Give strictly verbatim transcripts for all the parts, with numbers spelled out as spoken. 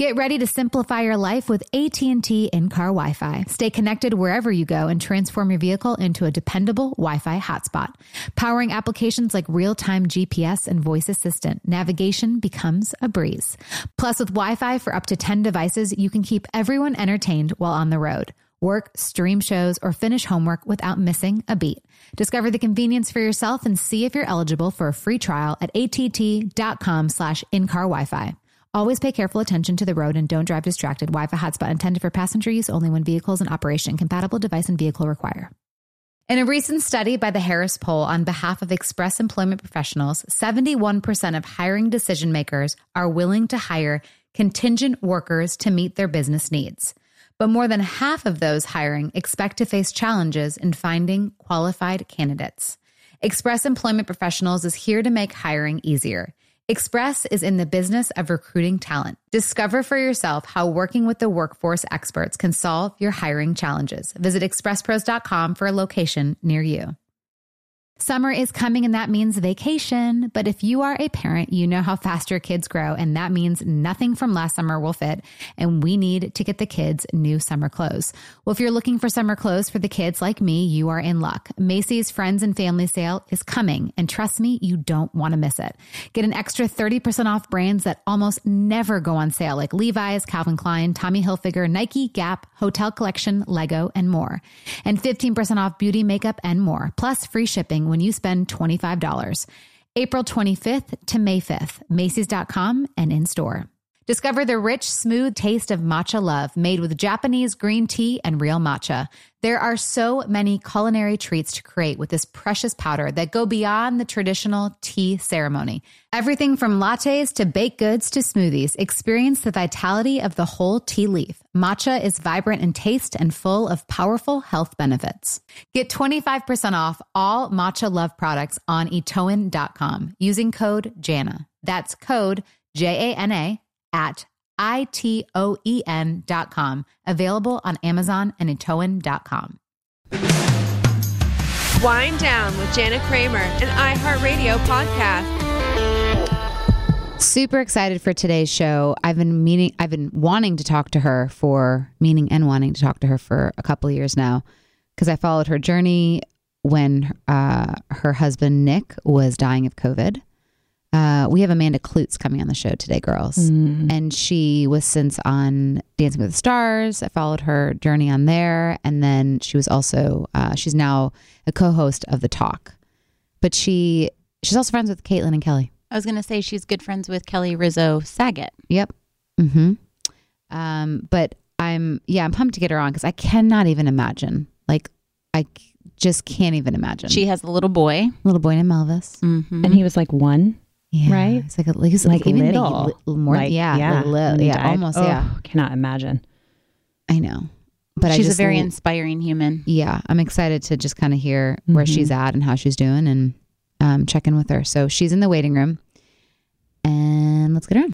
Get ready to simplify your life with A T and T in-car Wi-Fi. Stay connected wherever you go and transform your vehicle into a dependable Wi-Fi hotspot. Powering applications like real-time G P S and voice assistant, navigation becomes a breeze. Plus, with Wi-Fi for up to ten devices, you can keep everyone entertained while on the road. Work, stream shows, or finish homework without missing a beat. Discover the convenience for yourself and see if you're eligible for a free trial at att.com slash in-car Wi-Fi. Always pay careful attention to the road and don't drive distracted. Wi-Fi hotspot intended for passenger use only when vehicles in operation. Compatible device and vehicle require. In a recent study by the Harris Poll on behalf of Express Employment Professionals, seventy-one percent of hiring decision makers are willing to hire contingent workers to meet their business needs. But more than half of those hiring expect to face challenges in finding qualified candidates. Express Employment Professionals is here to make hiring easier. Express is in the business of recruiting talent. Discover for yourself how working with the workforce experts can solve your hiring challenges. Visit express pros dot com for a location near you. Summer is coming and that means vacation. But if you are a parent, you know how fast your kids grow, and that means nothing from last summer will fit, and we need to get the kids new summer clothes. Well, if you're looking for summer clothes for the kids like me, you are in luck. Macy's Friends and Family Sale is coming, and trust me, you don't want to miss it. Get an extra thirty percent off brands that almost never go on sale, like Levi's, Calvin Klein, Tommy Hilfiger, Nike, Gap, Hotel Collection, Lego, and more. And fifteen percent off beauty, makeup, and more, plus free shipping when you spend twenty-five dollars. April twenty-fifth to May fifth, Macy's dot com and in store. Discover the rich, smooth taste of matcha love made with Japanese green tea and real matcha. There are so many culinary treats to create with this precious powder that go beyond the traditional tea ceremony. Everything from lattes to baked goods to smoothies. Experience the vitality of the whole tea leaf. Matcha is vibrant in taste and full of powerful health benefits. Get twenty-five percent off all Matcha Love products on itoen dot com using code JANA. That's code J A N A at I T O E N dot com. Available on Amazon and itoen dot com. Wind Down with Jana Kramer, an iHeartRadio podcast. Super excited for today's show. I've been meaning, I've been wanting to talk to her for, meaning and wanting to talk to her for a couple of years now, because I followed her journey when uh, her husband, Nick, was dying of COVID. Uh, we have Amanda Klutz coming on the show today, girls. Mm. And she was since on Dancing with the Stars. I followed her journey on there. And then she was also, uh, she's now a co-host of The Talk. But she she's also friends with Caitlin and Kelly. I was going to say she's good friends with Kelly Rizzo Saget. Yep. Mm-hmm. Um, but I'm, yeah, I'm pumped to get her on because I cannot even imagine. Like, I just can't even imagine. She has a little boy. Little boy named Melvis. Mm-hmm. And he was like one. Yeah, right? It's like a, he's like even little, li- more, like, yeah, yeah, li- yeah, almost, oh, yeah. Cannot imagine. I know, but she's I just, a very inspiring human. Yeah, I'm excited to just kind of hear mm-hmm. where she's at and how she's doing, and um, check in with her. So she's in the waiting room, and let's get her on.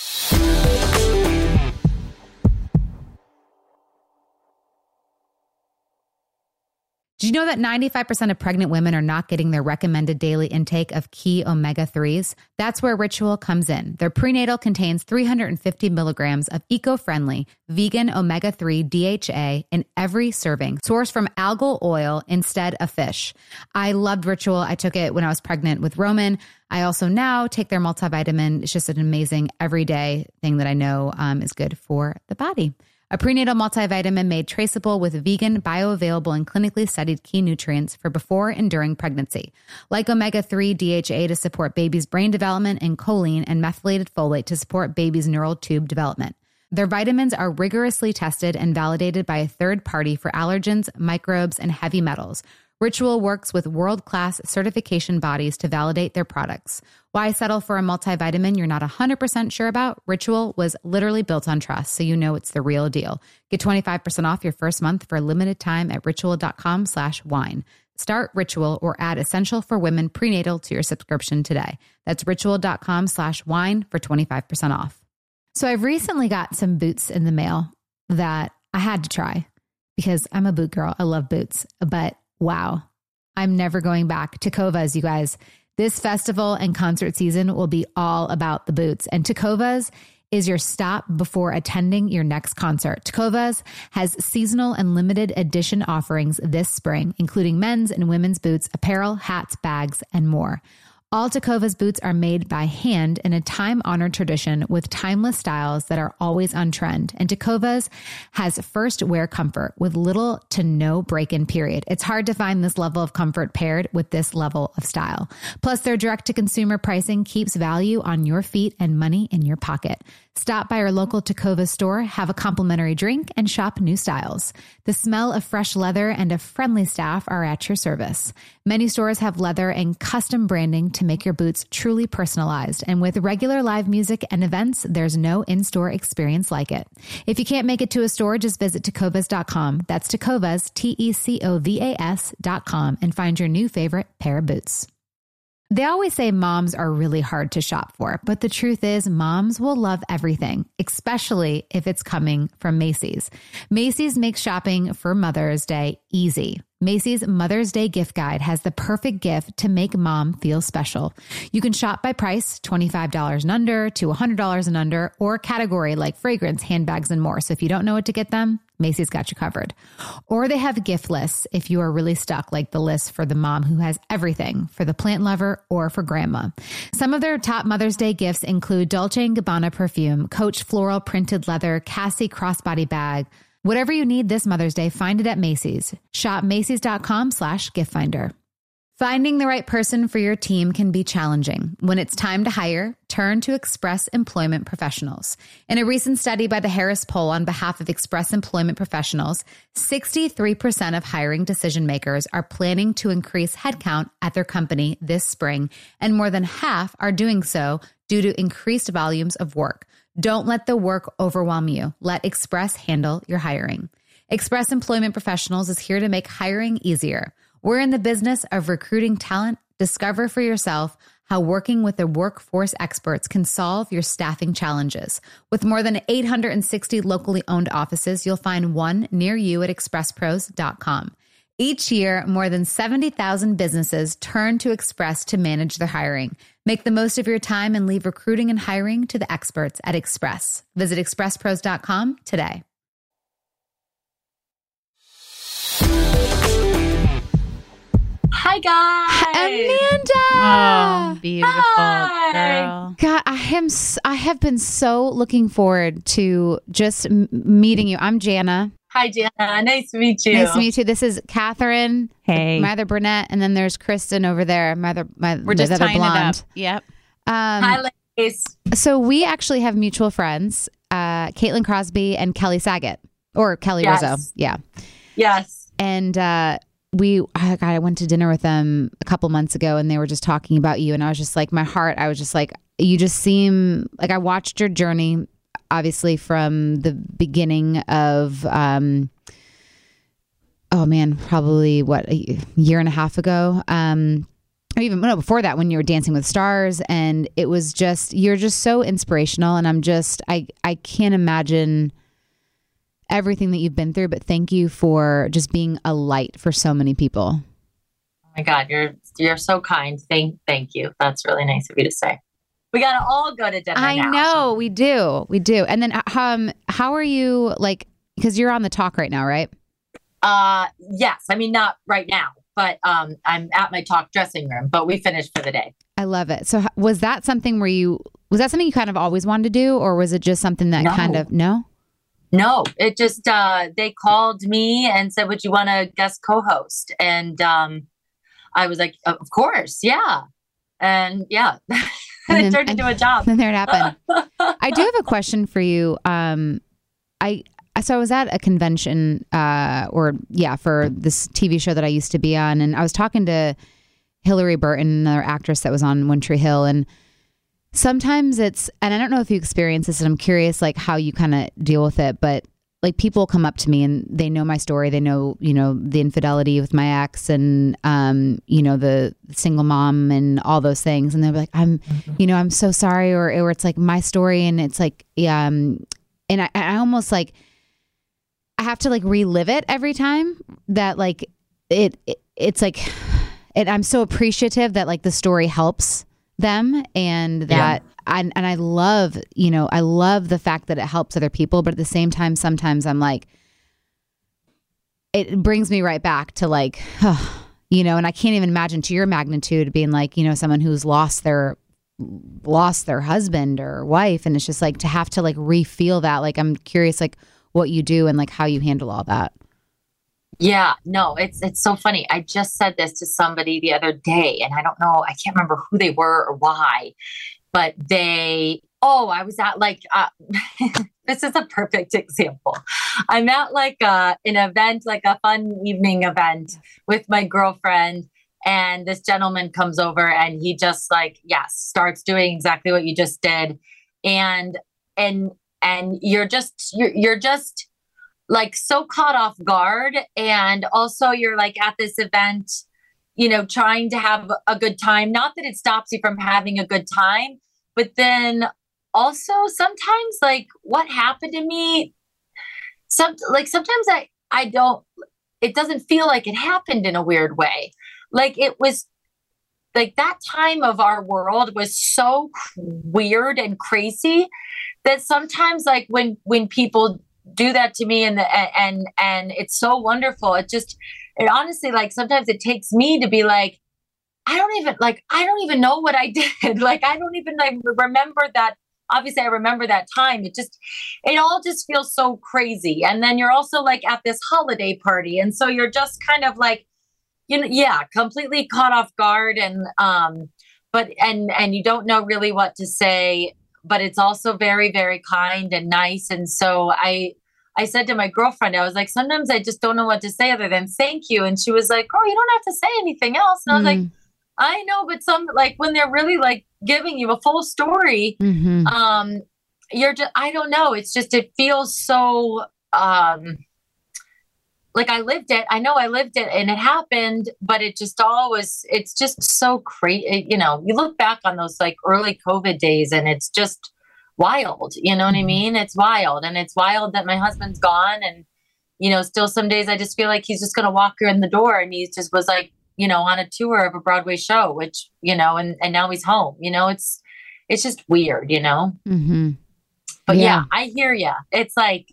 Did you know that ninety-five percent of pregnant women are not getting their recommended daily intake of key omega threes? That's where Ritual comes in. Their prenatal contains three hundred fifty milligrams of eco-friendly vegan omega three D H A in every serving, sourced from algal oil instead of fish. I loved Ritual. I took it when I was pregnant with Roman. I also now take their multivitamin. It's just an amazing everyday thing that I know um, is good for the body. A prenatal multivitamin made traceable with vegan, bioavailable, and clinically studied key nutrients for before and during pregnancy, like omega three D H A to support baby's brain development and choline and methylated folate to support baby's neural tube development. Their vitamins are rigorously tested and validated by a third party for allergens, microbes, and heavy metals. Ritual works with world-class certification bodies to validate their products. Why settle for a multivitamin you're not one hundred percent sure about? Ritual was literally built on trust, so you know it's the real deal. Get twenty-five percent off your first month for a limited time at ritual.com slash wine. Start Ritual or add Essential for Women prenatal to your subscription today. That's ritual.com slash wine for twenty-five percent off. So I've recently got some boots in the mail that I had to try because I'm a boot girl. I love boots, but wow, I'm never going back. Tecovas, you guys. This festival and concert season will be all about the boots. And Tecovas is your stop before attending your next concert. Tecovas has seasonal and limited edition offerings this spring, including men's and women's boots, apparel, hats, bags, and more. All Tecovas boots are made by hand in a time-honored tradition with timeless styles that are always on trend. And Tecovas has first wear comfort with little to no break-in period. It's hard to find this level of comfort paired with this level of style. Plus, their direct-to-consumer pricing keeps value on your feet and money in your pocket. Stop by our local Tecovas store, have a complimentary drink, and shop new styles. The smell of fresh leather and a friendly staff are at your service. Many stores have leather and custom branding to make your boots truly personalized. And with regular live music and events, there's no in-store experience like it. If you can't make it to a store, just visit tecovas dot com. That's Tecovas, T E C O V A S dot com, and find your new favorite pair of boots. They always say moms are really hard to shop for, but the truth is moms will love everything, especially if it's coming from Macy's. Macy's makes shopping for Mother's Day easy. Macy's Mother's Day gift guide has the perfect gift to make mom feel special. You can shop by price, twenty-five dollars and under to one hundred dollars and under, or category like fragrance, handbags, and more. So if you don't know what to get them, Macy's got you covered. Or they have gift lists if you are really stuck, like the list for the mom who has everything, for the plant lover or for grandma. Some of their top Mother's Day gifts include Dolce and Gabbana perfume, Coach floral printed leather, Cassie crossbody bag. Whatever you need this Mother's Day, find it at Macy's. Shop Macy's.com slash gift finder. Finding the right person for your team can be challenging. When it's time to hire, turn to Express Employment Professionals. In a recent study by the Harris Poll on behalf of Express Employment Professionals, sixty-three percent of hiring decision makers are planning to increase headcount at their company this spring, and more than half are doing so due to increased volumes of work. Don't let the work overwhelm you. Let Express handle your hiring. Express Employment Professionals is here to make hiring easier. We're in the business of recruiting talent. Discover for yourself how working with the workforce experts can solve your staffing challenges. With more than eight hundred sixty locally owned offices, you'll find one near you at express pros dot com. Each year, more than seventy thousand businesses turn to Express to manage their hiring. Make the most of your time and leave recruiting and hiring to the experts at Express. Visit express pros dot com today. Hi, guys. Amanda! Oh, beautiful Hi. girl. God, I am. s- I have been so looking forward to just m- meeting you. I'm Jana. Hi, Jana. Nice to meet you. Nice to meet you too. This is Catherine. Hey. My other brunette, and then there's Kristen over there. My other, my We're the just other tying blonde. it up. Yep. Um, Hi, ladies. so we actually have mutual friends, uh, Caitlin Crosby and Kelly Saget, or Kelly Yes. Rizzo. Yeah, Yes. and uh, we. I, God, I went to dinner with them a couple months ago, and they were just talking about you, and I was just like, my heart. I was just like, you just seem like I watched your journey, obviously from the beginning of. Um, oh man, probably what, a year and a half ago. Um, or even no, before that, when you were Dancing with Stars, and it was just, you're just so inspirational. And I'm just, I, I can't imagine everything that you've been through, but thank you for just being a light for so many people. Oh my God, you're you're so kind. Thank thank you. That's really nice of you to say. We gotta all go to dinner I now. know we do. We do. And then, um, how are you, like, because you're on the talk right now, right? Uh, yes. I mean, not right now, but um, I'm at my talk dressing room. But we finished for the day. I love it. So h- was that something where you, was that something you kind of always wanted to do, or was it just something that No. kind of, no? No, it just uh, they called me and said, "Would you want to guest co-host?" And um, I was like, "Of course, yeah." And yeah, and And it then- turned into a job. And there it happened. I do have a question for you. Um, I so I was at a convention, uh, or yeah, for this T V show that I used to be on, and I was talking to Hillary Burton, another actress that was on One Tree Hill, and sometimes it's, and I don't know if you experience this, and I'm curious, like how you kind of deal with it, but like people come up to me and they know my story, they know, you know, the infidelity with my ex, and um, you know, the single mom and all those things, and they're like, I'm, you know, I'm so sorry, or or it's like my story, and it's like, um, and I, I almost like. I have to like relive it every time that like it, it it's like it, I'm so appreciative that like the story helps them, and that yeah. I, and I love, you know, I love the fact that it helps other people, but at the same time, sometimes I'm like, it brings me right back to like, oh, you know, and I can't even imagine to your magnitude being like, you know, someone who's lost their lost their husband or wife, and it's just like to have to like re-feel that. Like, I'm curious, like what you do and like how you handle all that. Yeah, no, it's it's so funny. I just said this to somebody the other day, and I don't know, I can't remember who they were or why, but they, oh, I was at like, uh, this is a perfect example. I'm at like uh, an event, like a fun evening event with my girlfriend, and this gentleman comes over and he just like, yes, starts doing exactly what you just did. And, and, and you're just, you're, you're just, like so caught off guard. And also you're like at this event, you know, trying to have a good time. Not that it stops you from having a good time, but then also sometimes like what happened to me, some like sometimes I, I don't, it doesn't feel like it happened in a weird way. Like it was like that time of our world was so weird and crazy that sometimes like when, when people do that to me and the, and and it's so wonderful. It just it honestly like sometimes it takes me to be like, I don't even like I don't even know what I did. Like I don't even like remember that. Obviously I remember that time. It just it all just feels so crazy. And then you're also like at this holiday party, and so you're just kind of like, you know, yeah, completely caught off guard, and um but and and you don't know really what to say. But it's also very, very kind and nice. And so I, I said to my girlfriend, I was like, sometimes I just don't know what to say other than thank you. And she was like, oh, you don't have to say anything else. And I was Mm. like, I know, but some like when they're really like giving you a full story, Mhm. um, you're just, I don't know. It's just, it feels so, um, like I lived it. I know I lived it and it happened, but it just always, it's just so crazy. You know, you look back on those like early COVID days and it's just wild. You know what I mean? It's wild. And it's wild that my husband's gone. And, you know, still some days I just feel like he's just going to walk her in the door, and he just was like, you know, on a tour of a Broadway show, which, you know, and, and now he's home. You know, it's, it's just weird, you know? Mhm. But yeah, Yeah. I hear you. It's like,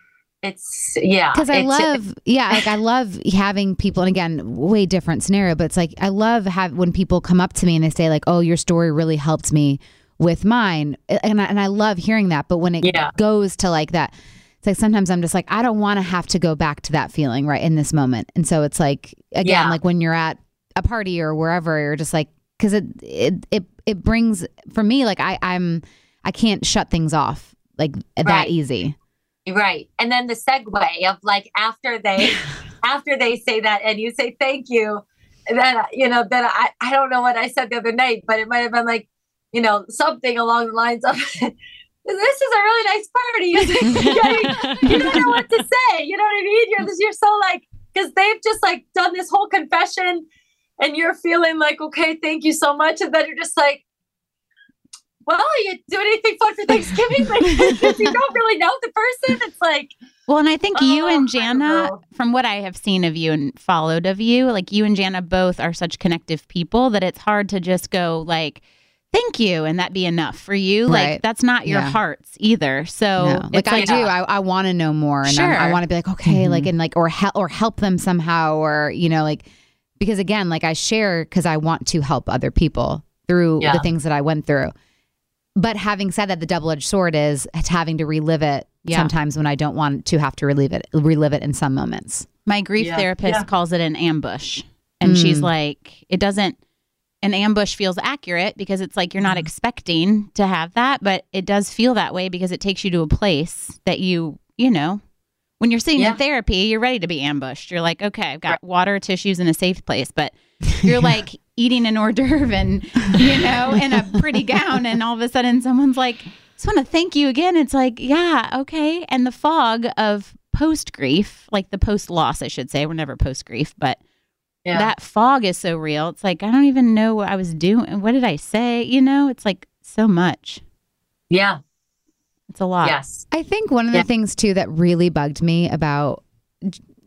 It's yeah, Because I it's- love, yeah, like I love having people, and again, way different scenario, but it's like I love have when people come up to me and they say like, "Oh, your story really helped me with mine," and I, and I love hearing that. But when it Yeah. goes to like that, it's like sometimes I'm just like, I don't want to have to go back to that feeling right in this moment, and so it's like again, Yeah. like when you're at a party or wherever, you're just like, because it it it it brings for me like I I'm I can't shut things off like that Right. easy. Right. And then the segue of like after they after they say that and you say thank you, then you know, then I, I don't know what I said the other night, but it might have been like, you know, something along the lines of this is a really nice party. You don't know what to say. You know what I mean? You're you're so like, because they've just like done this whole confession and you're feeling like, okay, thank you so much. And then you're just like, well, you do anything fun for Thanksgiving? Like, if you don't really know the person, it's like, Well, and I think you Oh, and I don't Jana, know. from what I have seen of you and followed of you, like you and Jana both are such connective people that it's hard to just go like, thank you, and that be enough for you. Right. Like that's not your Yeah. hearts either. So No. Like it's I like, do, I, I want to know more, and I'm- I Sure. want to be like, okay, Mhm. like and like or help or help them somehow, or you know, like because again, like I share because I want to help other people through Yeah. the things that I went through. But having said that, the double-edged sword is it's having to relive it Yeah. sometimes when I don't want to have to relive it, relive it in some moments. my grief Yeah. therapist Yeah. calls it an ambush. And she's Mm. like, it doesn't, an ambush feels accurate because it's like you're not Mm-hmm. expecting to have that, but it does feel that way because it takes you to a place that you, you know, when you're sitting Yeah. in therapy, you're ready to be ambushed. You're like, okay, I've got water, tissues, and a safe place. But you're like eating an hors d'oeuvre and, you know, in a pretty gown. And all of a sudden someone's like, just want to thank you again. It's like, yeah, okay. And the fog of post grief, like the post loss, I should say, we're never post grief, but yeah, that fog is so real. It's like, I don't even know what I was doing. What did I say? You know, it's like so much. yeah, It's a lot. yes, I think one of the Yeah. things too that really bugged me about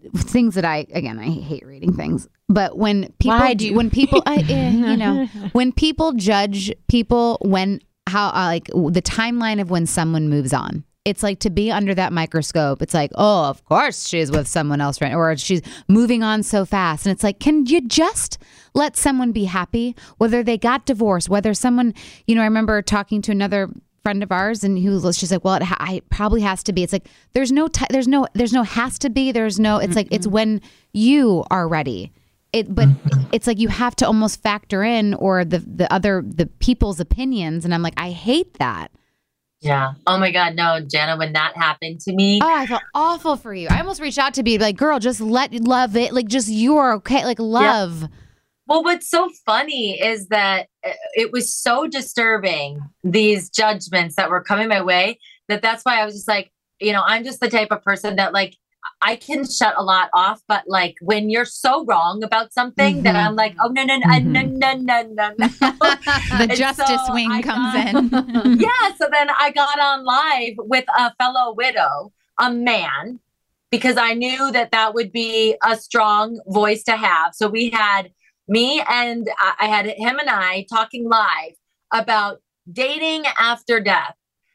things that I, again, I hate reading things, but when people, Why do you when people, I, eh, you know, when people judge people, when, how, uh, like the timeline of when someone moves on, it's like to be under that microscope. It's like, oh, of course she's with someone else, right? Or she's moving on so fast. And it's like, can you just let someone be happy? Whether they got divorced, whether someone, you know, I remember talking to another friend of ours and who was, she's like, well, it, ha- it probably has to be. It's like, there's no, t- there's no, there's no has to be, there's no, it's mm-hmm. like, it's when you are ready. It, but it's like, you have to almost factor in or the, the other, the people's opinions. And I'm like, I hate that. Yeah. Oh my God. No, Jana, when that happened to me. Oh, I felt awful for you. I almost reached out to be like, girl, just let love it. Like, just you're okay. Like, love. Yeah. Well, what's so funny is that it was so disturbing, these judgments that were coming my way, that that's why I was just like, you know, I'm just the type of person that like, I can shut a lot off, but like when you're so wrong about something mm-hmm. that I'm like, oh, no, no, no, mm-hmm. no, no, no, no, no. The justice so wing I comes got, in. Yeah. So then I got on live with a fellow widow, a man, because I knew that that would be a strong voice to have. So we had me and I had him and I talking live about dating after death.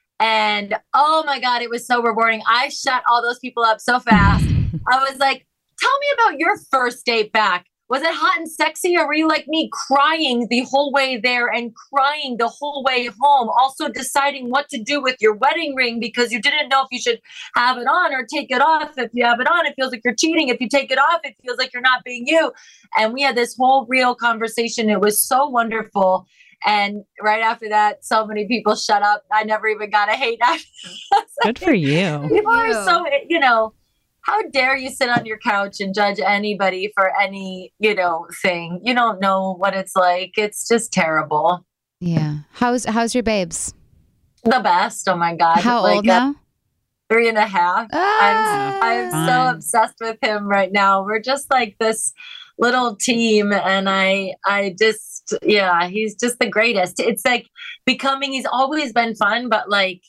And oh my God, it was so rewarding. I shut all those people up so fast. I was like, tell me about your first date back. Was it hot and sexy, or were you like me crying the whole way there and crying the whole way home? Also deciding what to do with your wedding ring because you didn't know if you should have it on or take it off. If you have it on, it feels like you're cheating. If you take it off, it feels like you're not being you. And we had this whole real conversation. It was so wonderful. And right after that, so many people shut up. I never even got a hate after. Good for you. People are so, you know, how dare you sit on your couch and judge anybody for any, you know, thing. You don't know what it's like. It's just terrible. Yeah. How's how's your babes? The best. Oh my God. How like old now? Three and a half. Ah, I'm I'm so obsessed with him right now. We're just like this little team, and I I just yeah, he's just the greatest. It's like becoming. He's always been fun, but like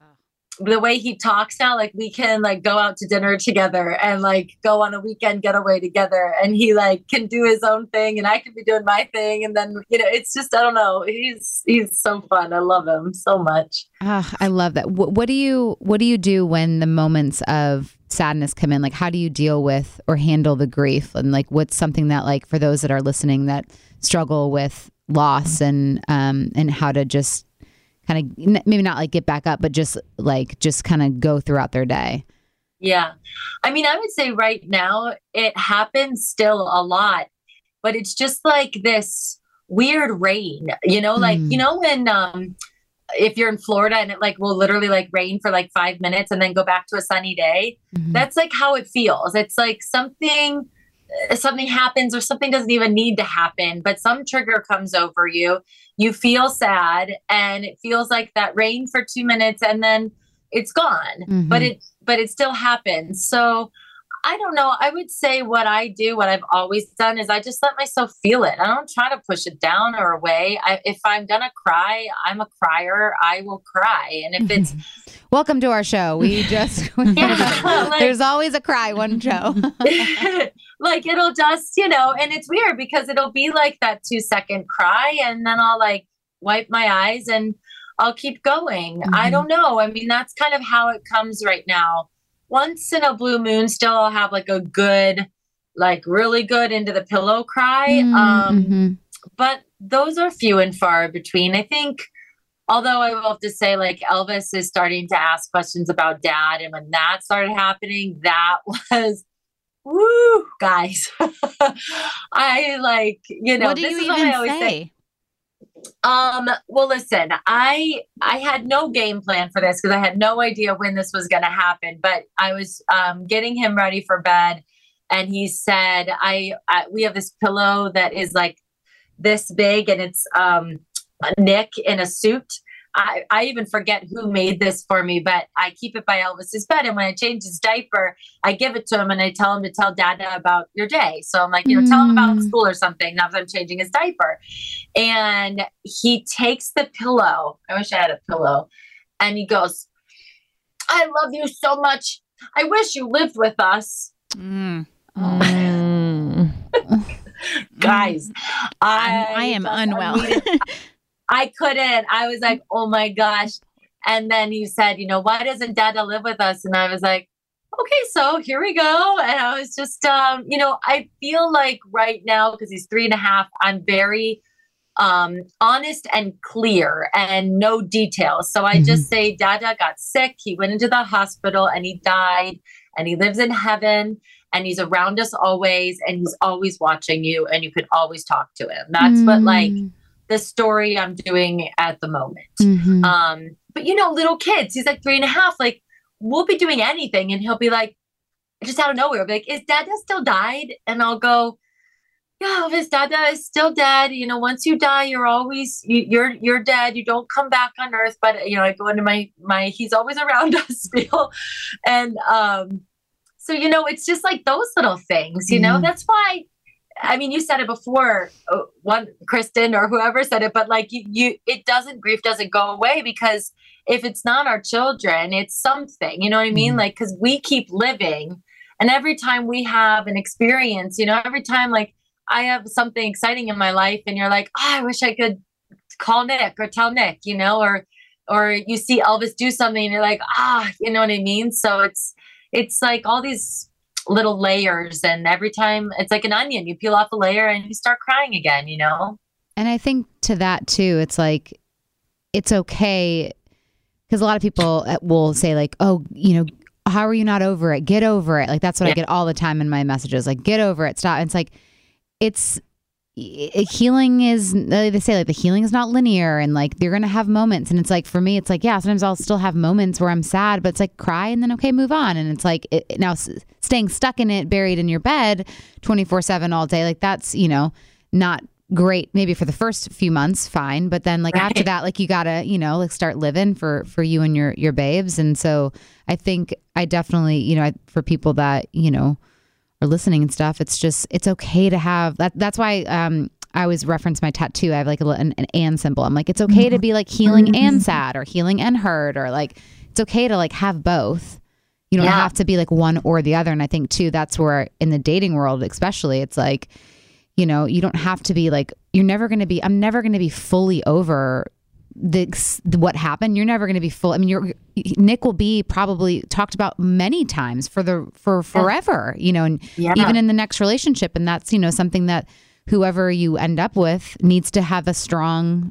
the way he talks now, like we can like go out to dinner together and like go on a weekend getaway together, and he like can do his own thing and I can be doing my thing, and then you know it's just I don't know. He's he's so fun. I love him so much. Oh, I love that. What, what do you what do you do when the moments of sadness come in? Like, how do you deal with or handle the grief? And like, what's something that like for those that are listening that struggle with loss and um and how to just kind of maybe not like get back up, but just like just kind of go throughout their day? Yeah. I mean, I would say right now it happens still a lot, but it's just like this weird rain, you know, like, mm. you know, when, um, if you're in Florida and it like will literally like rain for like five minutes and then go back to a sunny day, mm-hmm. that's like how it feels. It's like something something happens or something doesn't even need to happen, but some trigger comes over you. You feel sad and it feels like that rain for two minutes and then it's gone, mm-hmm. but it, but it still happens. So I don't know. I would say what I do, what I've always done is I just let myself feel it. I don't try to push it down or away. I, if I'm going to cry, I'm a crier. I will cry. And if it's welcome to our show. We just, yeah, like, there's always a cry one show. Like it'll just, you know, and it's weird because it'll be like that two second cry and then I'll like wipe my eyes and I'll keep going. Mm-hmm. I don't know. I mean, that's kind of how it comes right now. Once in a blue moon, still I'll have like a good, like really good into the pillow cry. Mm-hmm. Um, but those are few and far between. I think, although I will have to say like Elvis is starting to ask questions about dad. And when that started happening, that was, woo, guys. I like, you know, what do this you is even what I always say? say. Um, well, listen, I, I had no game plan for this because I had no idea when this was going to happen, but I was, um, getting him ready for bed and he said, I, I, we have this pillow that is like this big and it's, um, Nick in a suit. I, I even forget who made this for me, but I keep it by Elvis's bed. And when I change his diaper, I give it to him and I tell him to tell Dada about your day. So I'm like, you know, mm. tell him about school or something. Now that I'm changing his diaper. And he takes the pillow. I wish I had a pillow. And he goes, I love you so much. I wish you lived with us. Mm. Mm. Guys, I, I am just unwell. unmuted. I couldn't. I was like, oh my gosh. And then you said, you know, why doesn't Dada live with us? And I was like, okay, so here we go. And I was just, um, you know, I feel like right now, because he's three and a half, I'm very um, honest and clear and no details. So I mm-hmm. just say, Dada got sick. He went into the hospital and he died and he lives in heaven and he's around us always. And he's always watching you and you could always talk to him. That's mm. what like the story I'm doing at the moment. Mm-hmm. Um, but you know, little kids, he's like three and a half, like we'll be doing anything. And he'll be like, just out of nowhere, I'll be like, is Dada still died? And I'll go, yeah, his Dada is still dead. You know, once you die, you're always, you, you're, you're dead. You don't come back on earth. But, you know, I go into my, my, he's always around us still. And, um, so, you know, it's just like those little things, you know, mm. that's why, I mean, you said it before, uh, one, Kristen or whoever said it, but like you, you, it doesn't, grief doesn't go away because if it's not our children, it's something, you know what I mean? Mm. Like, cause we keep living and every time we have an experience, you know, every time like, I have something exciting in my life and you're like, oh, I wish I could call Nick or tell Nick, you know, or, or you see Elvis do something and you're like, ah, you know what I mean? So it's, it's like all these little layers and every time it's like an onion, you peel off a layer and you start crying again, you know? And I think to that too, it's like, it's okay. Cause a lot of people will say like, oh, you know, how are you not over it? Get over it. Like, that's what yeah. I get all the time in my messages. Like, get over it. Stop. And it's like, it's healing is, they say like the healing is not linear and like you're going to have moments. And it's like, for me, it's like, yeah, sometimes I'll still have moments where I'm sad, but it's like cry and then, okay, move on. And it's like it, now s- staying stuck in it, buried in your bed twenty-four seven all day. Like that's, you know, not great. Maybe for the first few months, fine. But then like right. after that, like you gotta, you know, like start living for, for you and your, your babes. And so I think I definitely, you know, I, for people that, you know, are listening and stuff, it's just, it's okay to have that. That's why um, I always reference my tattoo. I have like a, an, an and symbol. I'm like, it's okay to be like healing and sad or healing and hurt, or like, it's okay to like have both. You don't yeah. have to be like one or the other. And I think too, that's where in the dating world, especially, it's like, you know, you don't have to be like, you're never going to be, I'm never going to be fully over the, the what happened. You're never going to be full. I mean, you're, Nick will be probably talked about many times for the, for forever, you know, and yeah. even in the next relationship. And that's, you know, something that whoever you end up with needs to have a strong,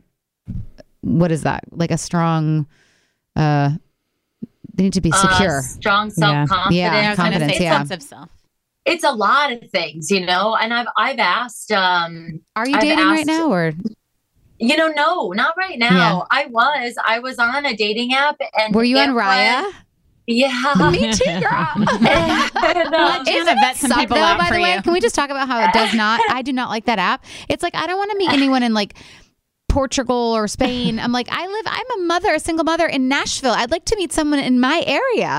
what is that? Like a strong, uh, they need to be secure. Uh, strong self-confidence. Yeah, yeah confidence. Say, yeah. sense of self. It's a lot of things, you know, and I've, I've asked, um, are you I've dating asked, right now or? You know, no, not right now. Yeah. I was, I was on a dating app and were you on Raya? Was, yeah. Me too, girl. and, and, uh, Jana vet some people though, out by for the way, you. Can we just talk about how it does not, I do not like that app. It's like, I don't want to meet anyone in like Portugal or Spain. I'm like, I live, I'm a mother, a single mother in Nashville. I'd like to meet someone in my area.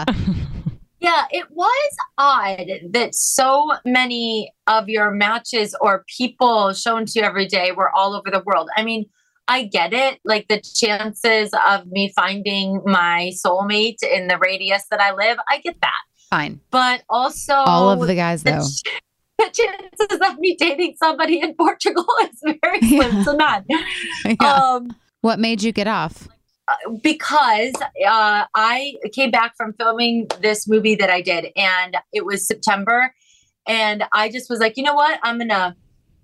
Yeah, it was odd that so many of your matches or people shown to you every day were all over the world. I mean, I get it. Like the chances of me finding my soulmate in the radius that I live, I get that. Fine. But also all of the guys though. The, ch- the chances of me dating somebody in Portugal is very slim to none. Yeah. Um, what made you get off? Because uh, I came back from filming this movie that I did, and it was September, and I just was like, you know what, I'm gonna,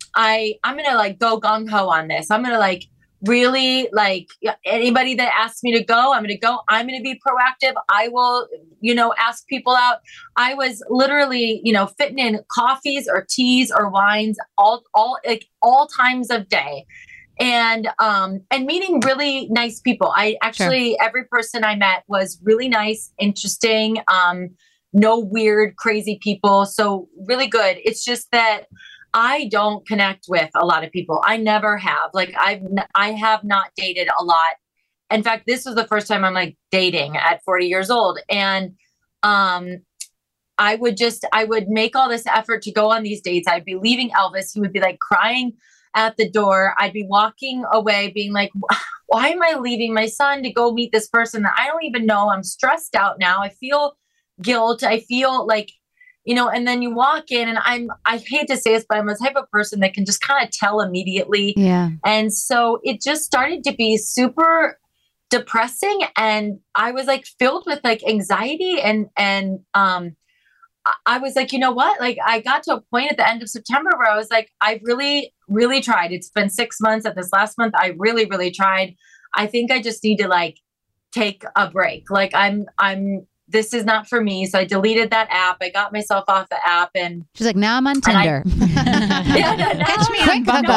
I, I'm gonna like go gung ho on this. I'm gonna like really like anybody that asks me to go, I'm gonna go. I'm gonna be proactive. I will, you know, ask people out. I was literally, you know, fitting in coffees or teas or wines all, all, like all times of day. And, um, and meeting really nice people. I actually, sure. every person I met was really nice, interesting, um, no weird, crazy people. So really good. It's just that I don't connect with a lot of people. I never have. Like I've, n- I have not dated a lot. In fact, this was the first time I'm like dating at forty years old. And, um, I would just, I would make all this effort to go on these dates. I'd be leaving Elvis. He would be like crying at the door. I'd be walking away being like, why am I leaving my son to go meet this person that I don't even know? I'm stressed out now. I feel guilt. I feel like, you know, and then you walk in and I'm, I hate to say this, but I'm the type of person that can just kind of tell immediately. Yeah. And so it just started to be super depressing. And I was like filled with like anxiety and, and, um, I was like, you know what? Like I got to a point at the end of September where I was like, I really, really tried. It's been six months at this last month. I really, really tried. I think I just need to like take a break. Like I'm, I'm, this is not for me. So I deleted that app. I got myself off the app and she's like, now I'm on Tinder. I, yeah, no, no, Catch me no, on Bumble.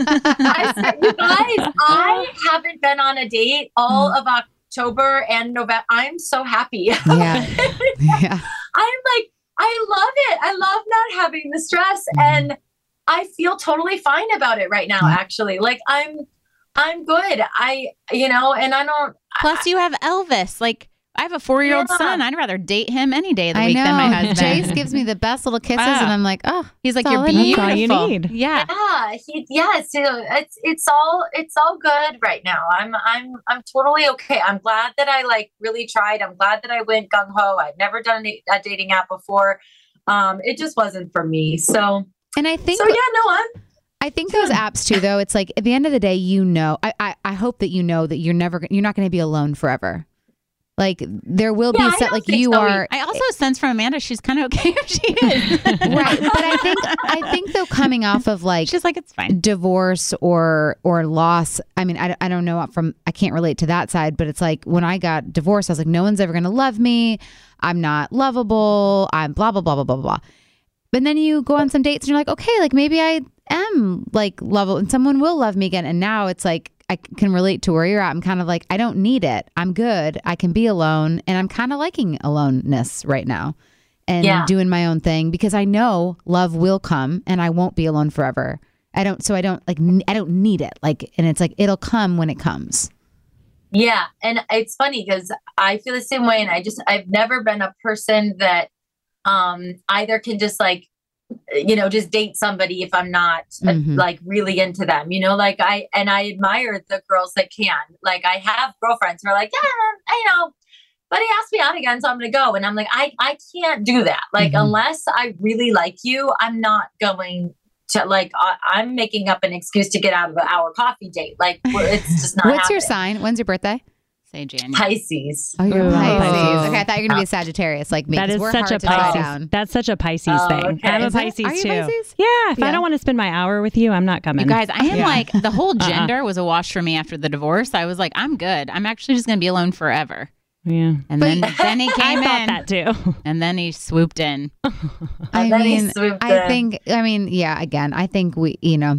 I said, you guys, I haven't been on a date all of October and November. I'm so happy. Yeah. Yeah. I'm like, I love it. I love not having the stress. Mm-hmm. And I feel totally fine about it right now, mm-hmm. actually. Like I'm, I'm good. I, you know, and I don't. Plus, I, you have Elvis. Like, I have a four-year-old yeah. son. I'd rather date him any day of the I week know. than my husband. Jace gives me the best little kisses, Ah. and I'm like, oh, He's like, that's you're all I need. beautiful. That's all you need. Yeah. Yeah, he, yes, it's it's all it's all good right now. I'm I'm I'm totally okay. I'm glad that I like really tried. I'm glad that I went gung ho. I'd never done a, a dating app before. Um, it just wasn't for me. So And I think so yeah, no, I'm. I think those apps too, though. It's like at the end of the day, you know. I I, I hope that you know that you're never you're not going to be alone forever. Like there will Yeah, be I set don't like think you so are. I also sense from Amanda she's kind of okay if she is. Right, but I think I think though coming off of like She's like, it's fine. divorce or or loss. I mean, I, I don't know from I can't relate to that side, but it's like when I got divorced, I was like, no one's ever going to love me. I'm not lovable. I'm blah blah blah blah blah blah. But then you go on some dates and you're like, okay, like maybe I am like lovable and someone will love me again. And now it's like I can relate to where you're at. I'm kind of like, I don't need it. I'm good. I can be alone. And I'm kind of liking aloneness right now and Yeah. doing my own thing because I know love will come and I won't be alone forever. I don't, so I don't like, n- I don't need it. Like, and it's like, it'll come when it comes. Yeah. And it's funny because I feel the same way. And I just, I've never been a person that um, either can just like, you know, just date somebody if I'm not uh, Mhm. like really into them, you know, like I, and I admire the girls that can. Like I have girlfriends who are like, yeah, I know, but he asked me out again, so I'm going to go. And I'm like, I, I can't do that. Like, Mhm. unless I really like you, I'm not going to like, I, I'm making up an excuse to get out of an hour coffee date. Like it's just not What's your happening. sign? When's your birthday? Say January. Pisces. Oh, you're Ooh. Pisces. Okay, I thought you were going to be a Sagittarius like me. That 'cause is we're such a hard to tie Pisces. down. That's such a Pisces Oh, thing. okay. I'm a Is it? Pisces Are you too. Pisces? Yeah, if Yeah. I don't want to spend my hour with you, I'm not coming. You guys, I am Yeah. like, the whole Uh-uh. gender was a wash for me after the divorce. I was like, I'm good. I'm actually just going to be alone forever. Yeah, And But- then, then he I came thought in. that too. And then he swooped in. I And then he mean, swooped I in. think, I mean, yeah, again, I think we, you know,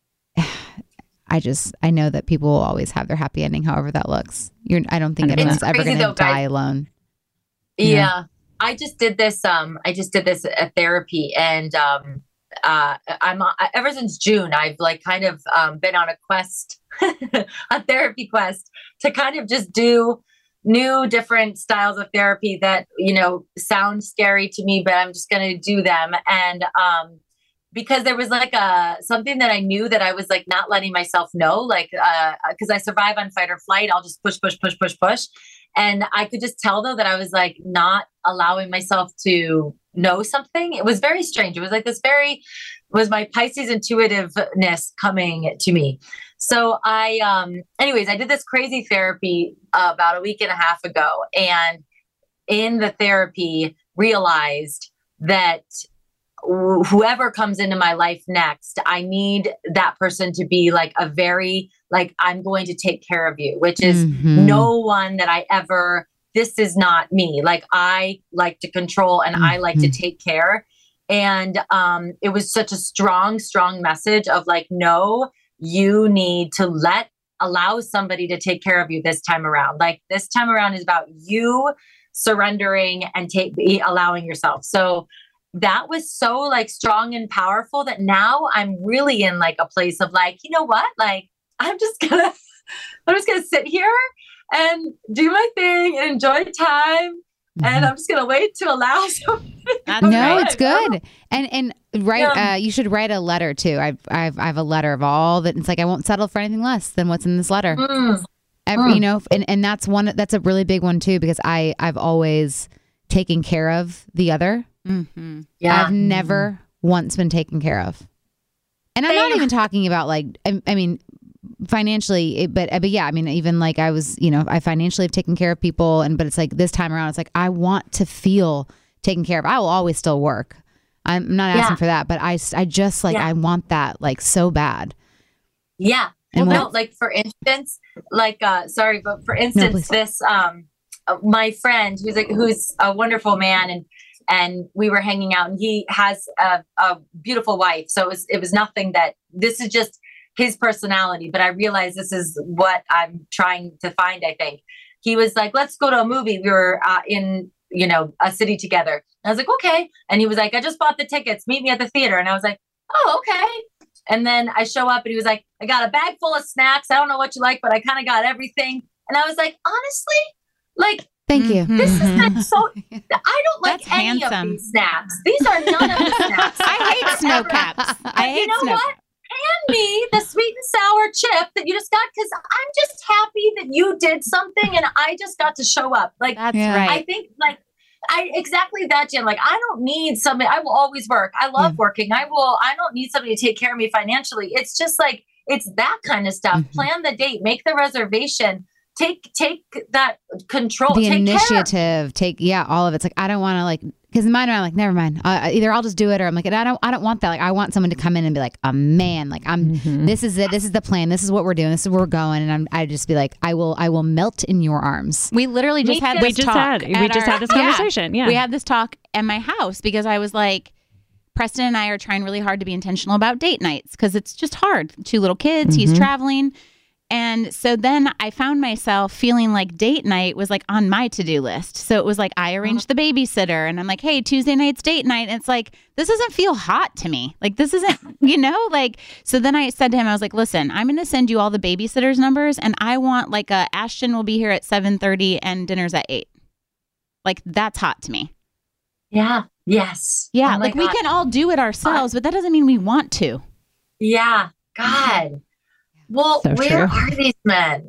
I just, I know that people will always have their happy ending, however that looks. You're, I don't think It's anyone's ever crazy going to though, guys. die alone. Yeah. Yeah. I just did this. Um, I just did this at therapy and, um, uh, I'm uh, ever since June, I've like kind of, um, been on a quest, a therapy quest to kind of just do new, different styles of therapy that, you know, sound scary to me, but I'm just going to do them. And, um, because there was like a something that I knew that I was like not letting myself know, like uh because I survive on fight or flight, I'll just push, push, push, push, push. And I could just tell though that I was like not allowing myself to know something. It was very strange. It was like this very it was my Pisces intuitiveness coming to me. So I um anyways, I did this crazy therapy uh, about a week and a half ago, and in the therapy realized that whoever comes into my life next, I need that person to be like a very, like, I'm going to take care of you, which is Mhm. no one that I ever, this is not me. Like, I like to control and I like to Mhm. take care. And um, it was such a strong, strong message of like, no, you need to let, allow somebody to take care of you this time around. Like this time around is about you surrendering and take, allowing yourself. So that was so like strong and powerful that now I'm really in like a place of like, you know what? Like, I'm just gonna, I'm just gonna sit here and do my thing and enjoy time. And I'm just gonna wait to allow something. That's No, right. it's good. And and write. Yeah. Uh, you should write a letter too. I've I've I have a letter of all that. It's like I won't settle for anything less than what's in this letter. Mm. Every, Mm. you know, and and that's one. That's a really big one too because I I've always taken care of the other Mm-hmm. Yeah. I've never once been taken care of. And I'm not Same. even talking about like, I, I mean, financially, it, but, but yeah, I mean, even like I was, you know, I financially have taken care of people and, but it's like this time around, it's like, I want to feel taken care of. I will always still work. I'm not asking Yeah. for that, but I, I just like, Yeah. I want that like so bad. Yeah. And Well, no, what- like for instance, like, uh, sorry, but for instance, please. this, um, uh, my friend who's like, who's a wonderful man and, and we were hanging out and he has a, a beautiful wife. So it was, it was nothing that this is just his personality, but I realized this is what I'm trying to find. I think he was like, let's go to a movie. We were uh, in, you know, a city together. And I was like, okay. And he was like, I just bought the tickets. Meet me at the theater. And I was like, oh, okay. And then I show up and he was like, I got a bag full of snacks. I don't know what you like, but I kind of got everything. And I was like, honestly, like, Thank you. Mhm. this is not so, I don't like That's any handsome. of these snacks. These are none of the snacks. I hate snow caps. I you hate know snow what? caps. Hand me the sweet and sour chip that you just got because I'm just happy that you did something and I just got to show up. Like, That's Yeah. right. I think like I exactly that, Jen. Like I don't need somebody. I will always work. I love Yeah. working. I will. I don't need somebody to take care of me financially. It's just like it's that kind of stuff. Mhm. Plan the date. Make the reservation. Take take that control. The take care. initiative, take, yeah, all of it. It's like, I don't want to like, because in my mind, I'm like, never mind. Uh, either I'll just do it or I'm like, I don't, I don't want that. Like, I want someone to come in and be like, a man, like I'm, Mhm. this is it. This is the plan. This is what we're doing. This is where we're going. And I'm, I just be like, I will, I will melt in your arms. We literally just Me had too. this We just talk had we at just our- had this Yeah. conversation. Yeah. We had this talk at my house because I was like, Preston and I are trying really hard to be intentional about date nights because it's just hard. Two little kids, he's Mhm. traveling. And so then I found myself feeling like date night was like on my to-do list. So it was like I arranged the babysitter and I'm like, hey, Tuesday night's date night. And it's like, this doesn't feel hot to me. Like this isn't, you know, like, so then I said to him, I was like, listen, I'm going to send you all the babysitters numbers and I want like a Ashton will be here at seven thirty and dinner's at eight. Like that's hot to me. Yeah. Yes. Yeah. Oh my like we God. can all do it ourselves, but that doesn't mean we want to. Yeah. God. Well, So where true. are these men?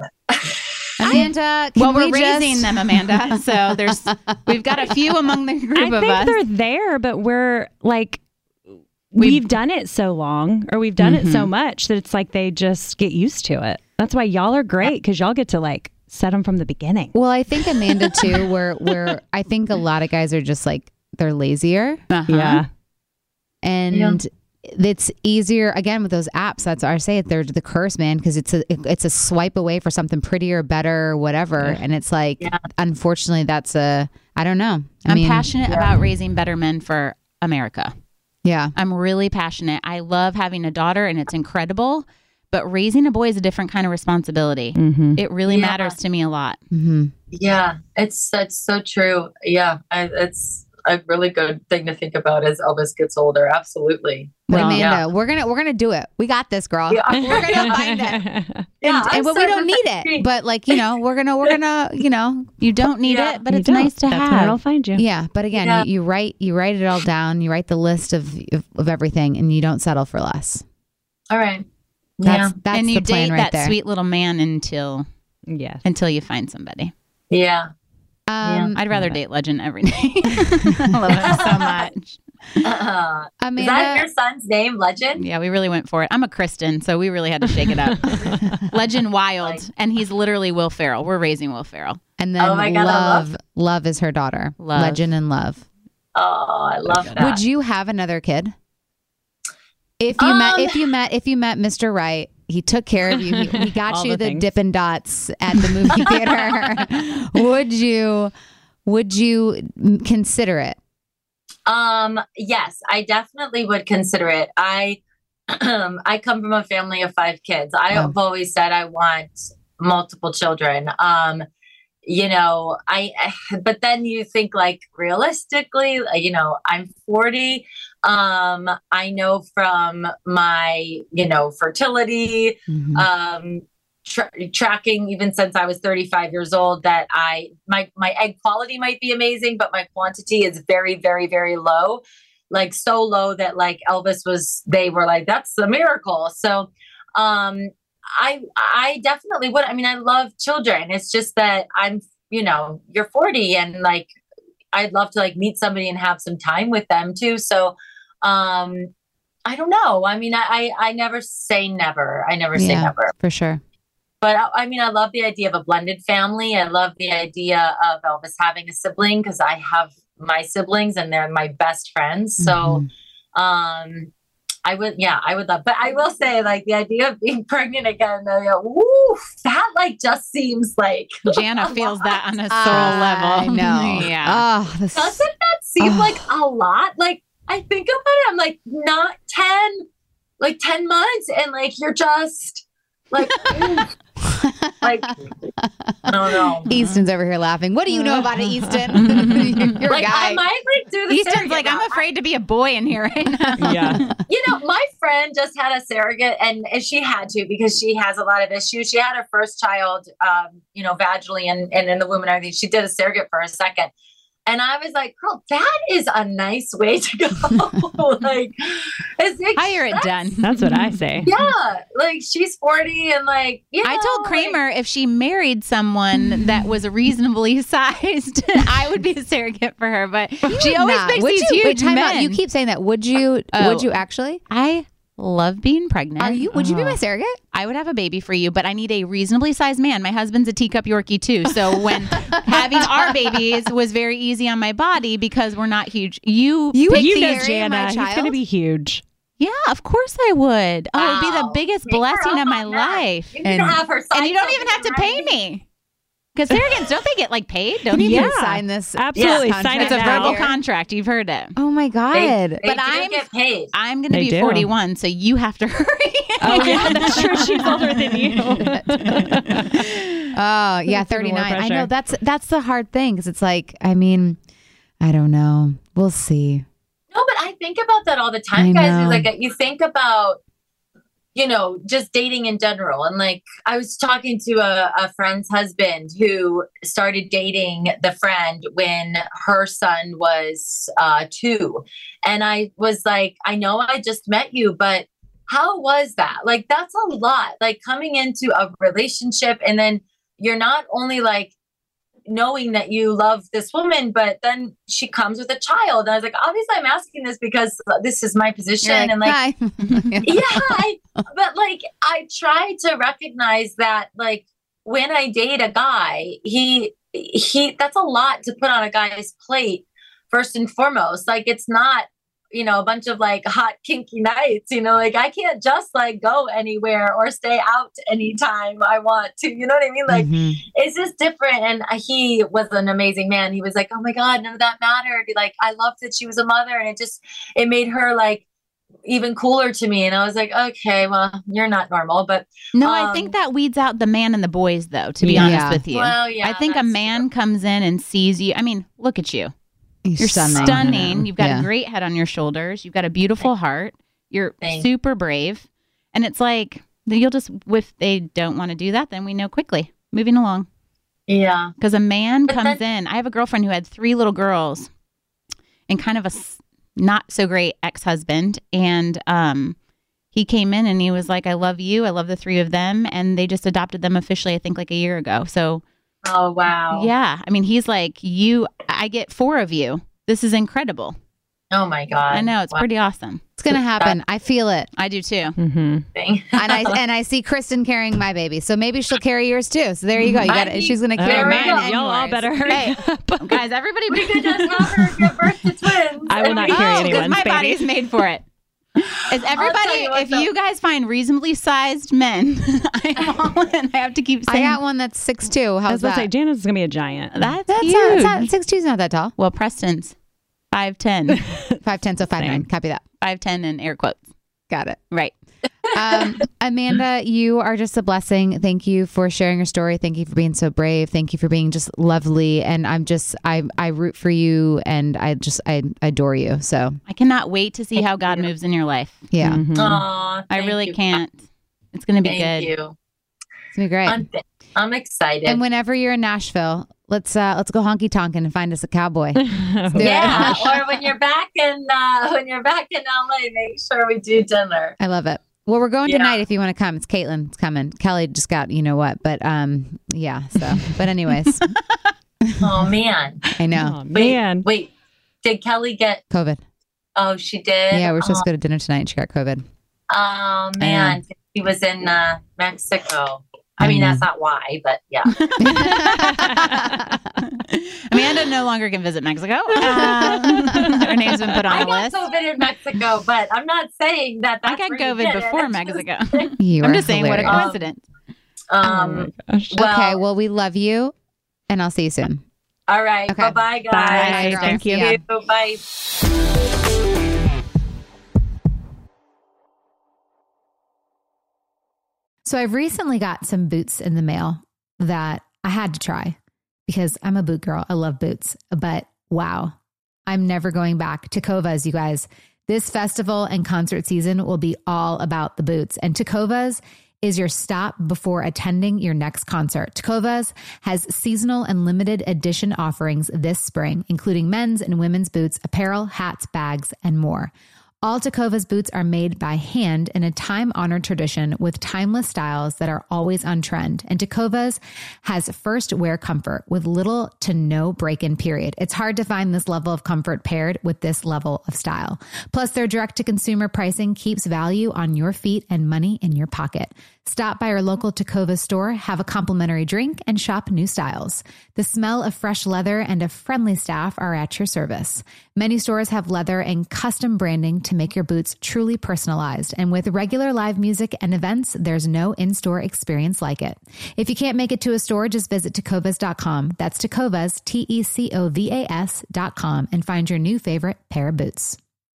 Amanda, can Well, we're we raising just- them, Amanda. So there's, we've got a few among the group I of think us. they're there, but we're like, We've- we've, done it so long or we've done it so Mhm. much that it's like they just get used to it. That's why y'all are great because y'all get to like set them from the beginning. Well, I think Amanda too, where, where I think a lot of guys are just like, they're lazier Uh-huh. Yeah. and it's easier again with those apps. That's I say it. They're the curse, man, because it's a it's a swipe away for something prettier, better, whatever. And it's like, Yeah. unfortunately, that's a I don't know. I I'm mean, passionate about raising better men for America. Yeah, I'm really passionate. I love having a daughter and it's incredible, but raising a boy is a different kind of responsibility. Mm-hmm. It really Yeah. matters to me a lot. hmm Yeah, it's that's so true. Yeah, I, it's a really good thing to think about as Elvis gets older. Absolutely. But Well, Amanda, yeah. we're gonna we're gonna do it. We got this, girl. Yeah. We're gonna find it. Yeah, and, I'm and- but we starting don't to need think- it. But like you know, we're gonna we're gonna you know You don't need Yeah. it, but You it's don't. nice to That's where it'll have. find you. yeah. But again, Yeah. you, you write you write it all down. You write the list of of, of everything, and you don't settle for less. All right. That's Yeah. that's and you the plan date right that there. sweet little man until Yes. until you find somebody. Yeah. Um, I'd rather date Legend every day. I love him so much. Uh, is Amanda, that your son's name, Legend? Yeah, we really went for it. I'm a Kristen, so we really had to shake it up. Legend Wild, Like- and he's literally Will Ferrell. We're raising Will Ferrell. and then Oh my God, I love, love- love is her daughter. Love. Legend and Love. Oh, I love that. Would you have another kid? If you met, Um, if you met, if you met Mister Right, he took care of you. He, he got All you the the, things. Dippin' Dots at the movie theater. would you? Would you consider it? Um, yes, I definitely would consider it. I I come from a family of five kids. I Oh. have always said I want multiple children. Um, you know, I but then you think like realistically, like, you know, I'm forty. Um, I know from my, you know, fertility, Mhm. um tra- tracking even since I was thirty-five years old that I my my egg quality might be amazing but my quantity is very very very low, like so low that like Elvis was they were like that's a miracle. So um I I definitely would. I mean I love children. It's just that I'm, you know, you're forty and like I'd love to like meet somebody and have some time with them too. So, um, I don't know. I mean, I, I, I never say never. I never say Yeah, never. for sure. But I, I mean, I love the idea of a blended family. I love the idea of Elvis having a sibling because I have my siblings and they're my best friends. So, Mm-hmm. um, I would, yeah, I would love, but I will say like the idea of being pregnant again, I go, woo, that like just seems like. Jana feels that on a soul I level. know. Yeah. Oh, this, Doesn't that seem Oh. like a lot? Like I think about it, I'm like not ten, like ten months, and like you're just like, oof. Like I don't know. Easton's over here laughing. What do you know about it, Easton? You're Like a guy. I might like do the Easton's surrogate like, now. I'm afraid to be a boy in here right now. Yeah. You know, my friend just had a surrogate, and, and she had to because she has a lot of issues. She had her first child, um, you know, vaginally and, and in the womb and everything. She did a surrogate for a second. And I was like, girl, that is a nice way to go. Like, it's like, Hire it done. That's what I say. yeah, like she's forty and like, you know, I told Kramer if she married someone that was reasonably sized, I would be a surrogate for her. But she always Nah, picks would these you, huge wait, time men. out. You keep saying that. Would you? Oh. Would you actually? I love being pregnant. Are you? Would you be my surrogate? I would have a baby for you, but I need a reasonably sized man. My husband's a teacup Yorkie too. So when having our babies was very easy on my body because we're not huge. You, You would You know, carry Jana, my he's child? going to be huge. yeah, of course I would. Oh, it would be the Wow. biggest Take her blessing up of my on that. life. You can And- have her, And you don't sign even have to something, pay right? me. Because surrogates, don't they get like paid? Don't You you? need to Yeah. sign this. Absolutely. Yeah. Sign It's it a now. verbal contract. You've heard it. Oh my god! They, they But do I'm- get paid. I'm going to They be do. forty-one, so you have to hurry. Oh, yeah, that's true. She's older than you. Oh yeah, It's even more thirty-nine. I pressure. know that's that's the hard thing because it's like, I mean, I don't know. We'll see. No, but I think about that all the time, I guys. know. It's like you think about, you know, just dating in general. And like I was talking to a, a friend's husband who started dating the friend when her son was uh, two. And I was like, I know I just met you, but how was that? Like, that's a lot. Like coming into a relationship and then you're not only like, knowing that you love this woman, but then she comes with a child. And I was like, obviously I'm asking this because this is my position. You're like, and like, hi. yeah, I, but like, I try to recognize that like when I date a guy, he, he, that's a lot to put on a guy's plate first and foremost. Like, it's not, you know, a bunch of like hot kinky nights, you know, like I can't just like go anywhere or stay out anytime I want to, you know what I mean? Like, Mhm. it's just different. And he was an amazing man. He was like, oh my God, none of that mattered. Like, I loved that she was a mother. And it just, it made her like even cooler to me. And I was like, okay, well, you're not normal, but No, I Um, think that weeds out the man and the boys, though, to be Yeah. honest with you. well, yeah, I think a that's man comes in and sees you. I mean, look at you. You're, You're stunning. stunning. You've got Yeah. a great head on your shoulders. You've got a beautiful heart. You're Thanks. super brave. And it's like, you'll just, if they don't want to do that, then we know quickly. Moving along. Yeah. Because a man But comes then- in. I have a girlfriend who had three little girls and kind of a s- not so great ex-husband. And um, he came in and he was like, I love you. I love the three of them. And they just adopted them officially, I think, like a year ago. So, Oh, wow. yeah. I mean, he's like, you, I get four of you. This is incredible. Oh my God. I know. It's Wow. pretty awesome. It's gonna happen. I feel it, I do too. Mm-hmm. Thing. and I and I see Kristen carrying my baby, so maybe she'll carry yours too. So there you go. You got I it. mean, She's gonna Oh, carry There we mine go. and y'all all yours. better hurry Hey. up. Guys, everybody We could just have her give birth to twins. I will not And we- carry Oh, anyone's because my baby. body's made for it. Is everybody, you what, if though. you guys find reasonably sized men, I'm all in. I have to keep I saying got one that's six two. I How's was going to that? say, Jana's going to be a giant. that's That's huge. not, it's not six two's not that tall. Well, Preston's five ten, Five ten, so five nine. Same. Copy that. five ten in air quotes. Got it. Right. Um, Amanda, you are just a blessing. Thank you for sharing your story. Thank you for being so brave. Thank you for being just lovely. And I'm just, I, I root for you, and I just, I adore you. So I cannot wait to see Thank how God you. moves in your life. yeah, Mhm. Aw, I thank really you. can't. It's going to be Thank good. you. it's gonna be great. I'm, I'm excited. And whenever you're in Nashville, let's uh let's go honky tonkin' and find us a cowboy. do it. yeah, or when you're back in uh, when you're back in L A, make sure we do dinner. I love it. Well, we're going Yeah. tonight if you want to come. It's Caitlin. It's coming. Kelly just got you know what, but um yeah. So, but anyways, Oh man. I know. Oh, Wait, man. wait. Did Kelly get? COVID. Oh, she did. Yeah, we're supposed oh, to go to dinner tonight and she got COVID. Oh man, he was in uh, Mexico. I mean, that's not why, but yeah. Amanda no longer can visit Mexico. Um, her name's been put on I the got list. COVID in Mexico, but I'm not saying that. That's I got where you COVID get it. before I'm just Mexico. saying. You I'm are just saying, what a hilarious. coincidence. Um. Gosh. Well, Okay, well, we love you and I'll see you soon. all right. Okay. Bye-bye, guys. Bye. girls. Thank you. See ya. Bye. So I've recently got some boots in the mail that I had to try because I'm a boot girl. I love boots, but wow, I'm never going back. Tecovas, you guys. This festival and concert season will be all about the boots, and Tecovas is your stop before attending your next concert. Tecovas has seasonal and limited edition offerings this spring, including men's and women's boots, apparel, hats, bags, and more. All Tecovas boots are made by hand in a time-honored tradition with timeless styles that are always on trend. And Tecovas has first wear comfort with little to no break-in period. It's hard to find this level of comfort paired with this level of style. Plus, their direct-to-consumer pricing keeps value on your feet and money in your pocket. Stop by our local Tecovas store, have a complimentary drink, and shop new styles. The smell of fresh leather and a friendly staff are at your service. Many stores have leather and custom branding to make your boots truly personalized. And with regular live music and events, there's no in-store experience like it. If you can't make it to a store, just visit tecovas dot com. That's Tecovas, T E C O V A S dot com, and find your new favorite pair of boots.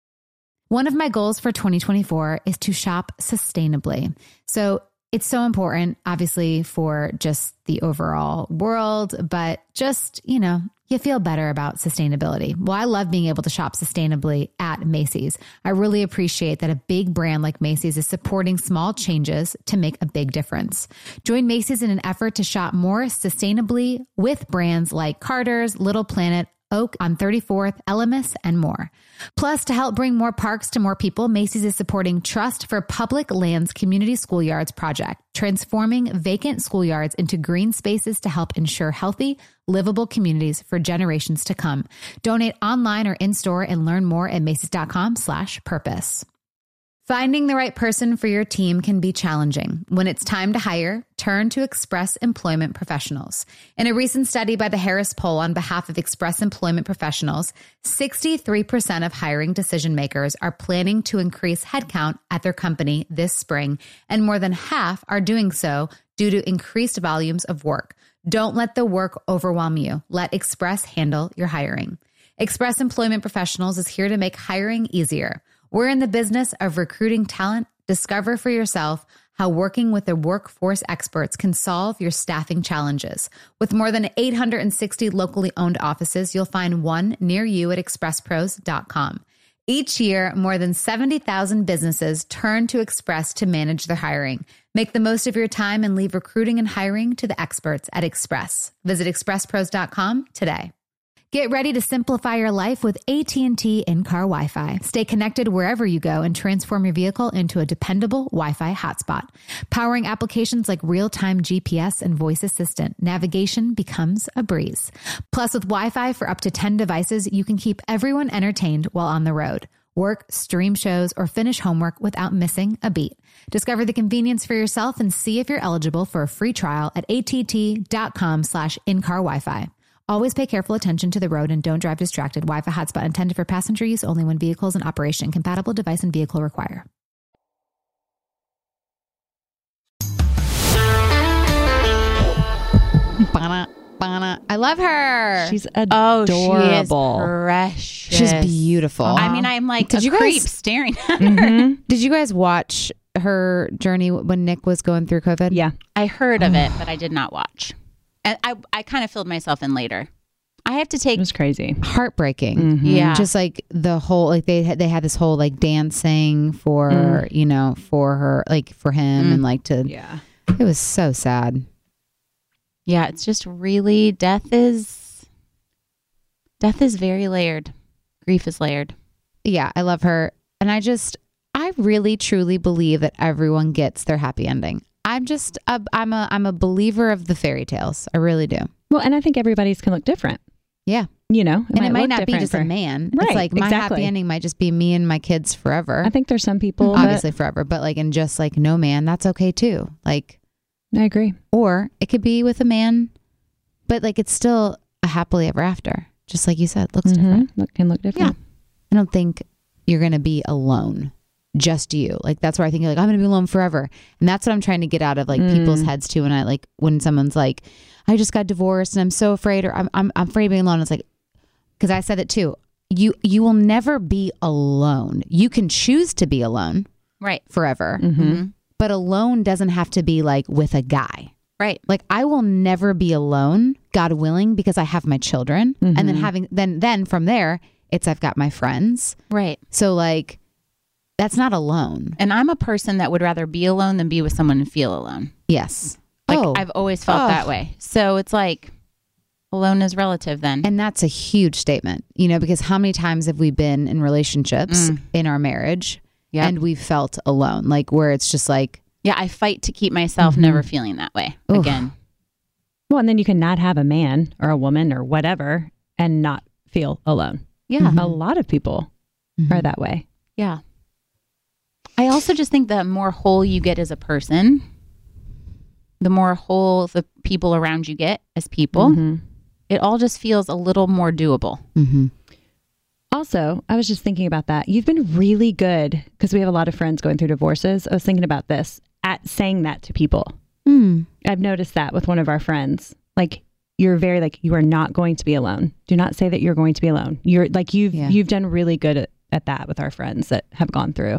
One of my goals for twenty twenty-four is to shop sustainably. So it's so important, obviously, for just the overall world, but just, you know, you feel better about sustainability. Well, I love being able to shop sustainably at Macy's. I really appreciate that a big brand like Macy's is supporting small changes to make a big difference. Join Macy's in an effort to shop more sustainably with brands like Carter's, Little Planet, Oak on thirty-fourth, Elemis, and more. Plus, to help bring more parks to more people, Macy's is supporting Trust for Public Lands Community Schoolyards project, transforming vacant schoolyards into green spaces to help ensure healthy, livable communities for generations to come. Donate online or in-store and learn more at macys.com slash purpose. Finding the right person for your team can be challenging. When it's time to hire, turn to Express Employment Professionals. In a recent study by the Harris Poll on behalf of Express Employment Professionals, sixty-three percent of hiring decision makers are planning to increase headcount at their company this spring, and more than half are doing so due to increased volumes of work. Don't let the work overwhelm you. Let Express handle your hiring. Express Employment Professionals is here to make hiring easier. We're in the business of recruiting talent. Discover for yourself how working with the workforce experts can solve your staffing challenges. With more than eight hundred sixty locally owned offices, you'll find one near you at express pros dot com. Each year, more than seventy thousand businesses turn to Express to manage their hiring. Make the most of your time and leave recruiting and hiring to the experts at Express. Visit express pros dot com today. Get ready to simplify your life with A T and T in-car Wi-Fi. Stay connected wherever you go and transform your vehicle into a dependable Wi-Fi hotspot. Powering applications like real-time G P S and voice assistant, navigation becomes a breeze. Plus, with Wi-Fi for up to ten devices, you can keep everyone entertained while on the road. Work, stream shows, or finish homework without missing a beat. Discover the convenience for yourself and see if you're eligible for a free trial at att.com slash in-car Wi-Fi. Always pay careful attention to the road and don't drive distracted. Wi-Fi hotspot intended for passenger use only when vehicles in operation. Compatible device and vehicle require. Bana, Bana. I love her. She's Oh, adorable. she is precious. She's beautiful. I mean, I'm like Did a you guys- creep staring at her. Mhm. Did you guys watch her journey when Nick was going through COVID? Yeah. I heard of it, but I did not watch. And I, I kind of filled myself in later. I have to It take, was crazy. Heartbreaking. Mhm. yeah. Just like the whole, like they had, they had this whole like dancing for, Mm. you know, for her, like for him Mm. and like to, Yeah. it was so sad. yeah, it's just really, death is, death is very layered. Grief is layered. Yeah, I love her. And I just, I really truly believe that everyone gets their happy ending. I I'm just a, I'm a I'm a believer of the fairy tales. I really do. Well, and I think everybody's can look different. Yeah. You know, and it might look not be different just for- a man. Right, It's like my exactly. happy ending might just be me and my kids forever. I think there's some people Obviously forever, but like, and just like no man, that's okay too. Like, that, I agree. or it could be with a man, but like it's still a happily ever after. Just like you said, looks different. Look, can look different. I don't think you're going to be alone. Just you. Like, that's where I think you're like, I'm going to be alone forever. And that's what I'm trying to get out of like people's heads too. And I like when someone's like, I just got divorced and I'm so afraid, or I'm, I'm, I'm afraid of being alone. It's like, cause I said it too. You, you will never be alone. You can choose to be alone Right. forever, Mm-hmm. but alone doesn't have to be like with a guy. Right. Like I will never be alone, God willing, because I have my children. And then having, then, then from there, it's, I've got my friends. Right. So like, that's not alone. And I'm a person that would rather be alone than be with someone and feel alone. Yes. Like oh, I've always felt Oh. that way. So it's like alone is relative then. and that's a huge statement, you know, because how many times have we been in relationships in our marriage Yep. and we've felt alone, like where it's just like, yeah, I fight to keep myself never feeling that way Oof. again. Well, and then you can not have a man or a woman or whatever and not feel alone. Yeah. A lot of people are that way. Yeah. I also just think the more whole you get as a person, the more whole the people around you get as people, Mhm. it all just feels a little more doable. mm-hmm. Also, I was just thinking about that. You've been really good because we have a lot of friends going through divorces. I was thinking about this at saying that to people. mm. I've noticed that with one of our friends. Like you're very like, you are not going to be alone. Do not say that you're going to be alone. You're like, you've, Yeah. you've done really good at, at that with our friends that have gone through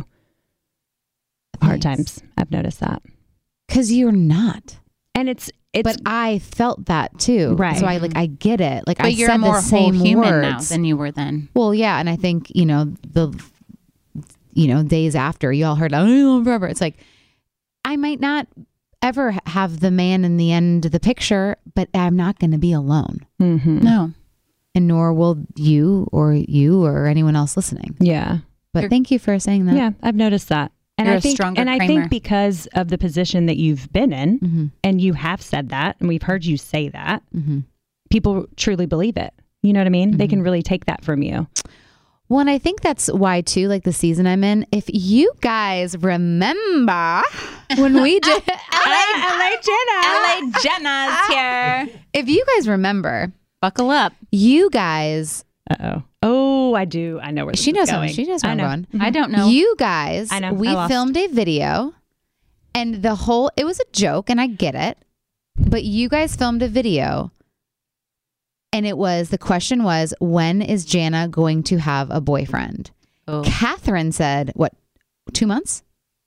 hard Thanks. times. I've noticed that. Cause you're not. And it's, it's, But I felt that too. Right. So I like, I get it. Like But I you're said a more the same whole human words. now than you were then. Well, yeah. And I think, you know, the, you know, days after you all heard, I don't know forever. It's like, I might not ever ha- have the man in the end of the picture, but I'm not going to be alone. Mhm. No. And nor will you or you or anyone else listening. yeah. But You're- thank you for saying that. Yeah. I've noticed that. And You're I a think, stronger and I Kramer. think because of the position that you've been in Mm-hmm. and you have said that, and we've heard you say that, Mm-hmm. people truly believe it. You know what I mean? They can really take that from you. Well, and I think that's why too, like the season I'm in, if you guys remember when we did L A Jenna. L A Jenna's here. if you guys remember, Buckle up. you guys, Uh-oh. Oh, I do. I know where this she is knows going. something. She knows I where I'm know. going. I don't know. You guys, I know. we I lost. filmed a video and the whole, it was a joke and I get it, but you guys filmed a video and it was, the question was, when is Jana going to have a boyfriend? Oh. Catherine said, what, two months?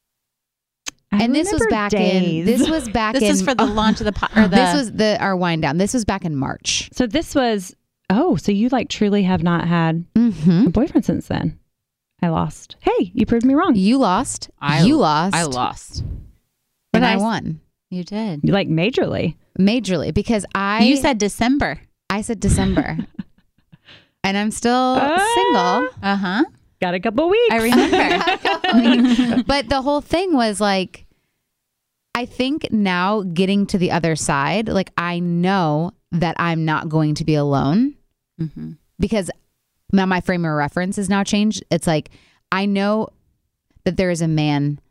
I And this was remember back days. in, this was back This in, is for the launch of the, po- or the this was the, our wind down. This was back in March. So this was, oh, so you like truly have not had Mm-hmm. a boyfriend since then. I lost. Hey, you proved me wrong. You lost. I- you lost. I lost. And But I I- won. You did. Like majorly. Majorly because I you said December. I said December. And I'm still Ah. single. Uh huh. Got a couple weeks. I remember. But the whole thing was like, I think now getting to the other side, like I know that I'm not going to be alone mm-hmm. because now my frame of reference is now changed. It's like, I know that there is a man.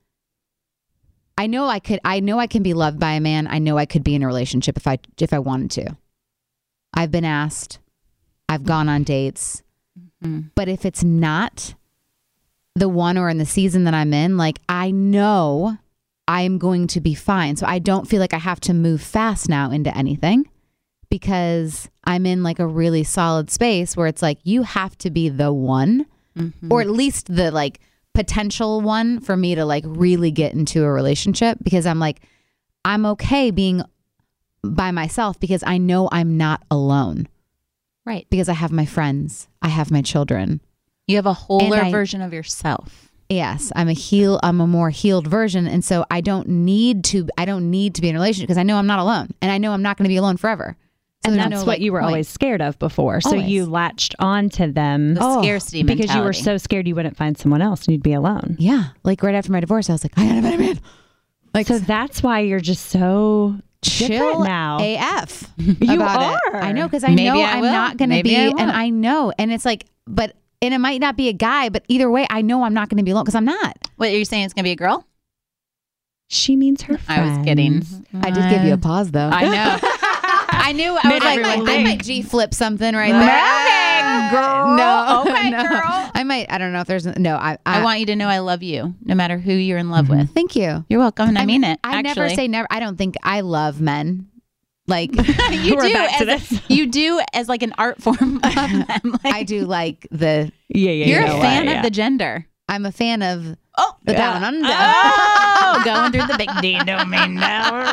I know I could, I know I can be loved by a man. I know I could be in a relationship if I, if I wanted to. I've been asked, I've gone on dates, Mm-hmm. but if it's not the one or in the season that I'm in, like I know I'm going to be fine. So I don't feel like I have to move fast now into anything because I'm in like a really solid space where it's like, you have to be the one Mm-hmm. or at least the like potential one for me to like really get into a relationship because I'm like, I'm okay being by myself because I know I'm not alone. Right. Because I have my friends, I have my children. You have a wholer And I- version of yourself. Yes, I'm a heal. I'm a more healed version, and so I don't need to. I don't need to be in a relationship because I know I'm not alone, and I know I'm not going to be alone forever. So and there's that's no, what like, you were point. always scared of before. So Always. you latched on to them The Oh, scarcity because mentality. you were so scared you wouldn't find someone else and you'd be alone. Yeah, like right after my divorce, I was like, I gotta find a man Like, So that's why you're just so chill different now. A F. You about are. It. I know, because I Maybe know I I'm will. not going to Maybe be, I will. and I know, and it's like, but, and it might not be a guy, but either way, I know I'm not going to be alone because I'm not. What, you're saying it's going to be a girl? She means her I was friends. kidding. I did give you a pause though. I know. I knew. I I was was like, like, I I might might G flip something right there. Okay, girl. No, Okay, no. girl. I might. I don't know if there's no. I. I I, want you to know I love you, no matter who you're in love with. Thank you. You're welcome, and I, mean it. I never actually. say never. I don't think I love men. Like you We're do back to as this. you do as like an art form of them. Like, I do like the. Yeah, yeah. You're you know a fan what, of yeah. the gender. I'm a fan of Oh, the Yeah. down under. Oh, going through the big D domain now.